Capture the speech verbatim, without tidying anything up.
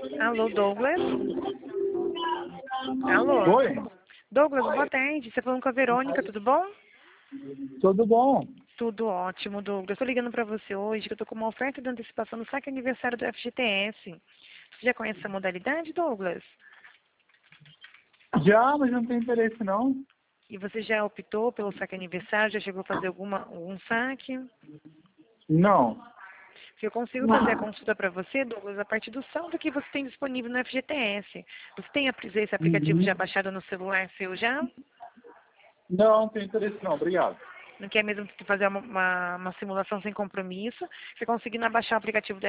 Alô, Douglas? Alô? Oi, Douglas, boa tarde. Você falando com a Verônica, tudo bom? tudo bom? Tudo ótimo, Douglas. Estou ligando para você hoje que eu estou com uma oferta de antecipação no saque aniversário do F G T S. Você já conhece essa modalidade, Douglas? Já, mas não tem interesse não. E você já optou pelo saque aniversário? Já chegou a fazer alguma, algum saque? Não. Que eu consigo fazer a consulta para você, Douglas, a partir do saldo que você tem disponível no F G T S. Você tem esse aplicativo já Uhum. baixado no celular seu já? Não, não tem interesse não, obrigado. Não quer mesmo fazer uma, uma, uma simulação sem compromisso? Você conseguindo baixar o aplicativo do